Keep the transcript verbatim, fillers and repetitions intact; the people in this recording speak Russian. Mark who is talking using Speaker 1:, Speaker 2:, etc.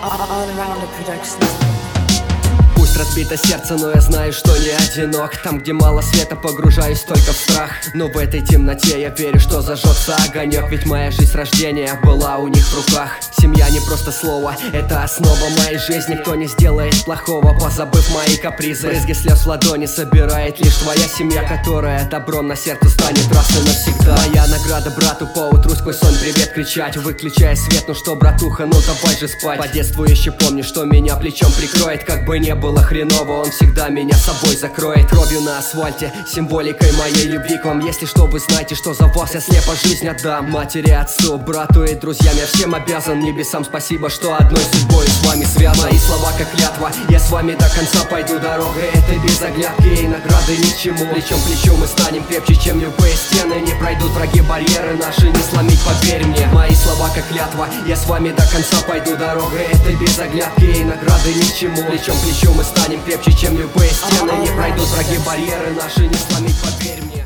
Speaker 1: All Around Production.
Speaker 2: Пусть разбито сердце, но я знаю, что не одинок. Там, где мало света, погружаюсь только в страх. Но в этой темноте я верю, что зажжется огонек. Ведь моя жизнь с рождения была у них в руках. Семья не просто слово, это основа моей жизни. Никто не сделает плохого, позабыв мои капризы. Брызги слез в ладони собирает лишь твоя семья, которая добром на сердце станет раз и навсегда. Моя награда брату поутру сквозь сон привет кричать, выключая свет, ну что, братуха, ну давай же спать. По детству еще помню, что меня плечом прикроет. Как бы не было хреново, он всегда меня собой закроет. Кровью на асфальте, символикой моей любви к вам. Если что, вы знаете, что за вас я слепо жизнь отдам. Матери, отцу, брату и друзьям я всем обязан. Небесам спасибо, что одной судьбой с вами связан. Мои слова как клятва, я с вами до конца пойду дорогой. Это без оглядки и награды ни к чему. Плечом к плечу мы станем крепче, чем любые стены. Не пройдут враги барьеры наши, не сломить, поверь мне. Мои слова как клятва, я с вами до конца пойду дорогой. Это без оглядки и награды ни к чему. Плечом к плечу мы станем крепче, чем любые стены. Не пройдут враги барьеры наши, не сломить, поверь мне.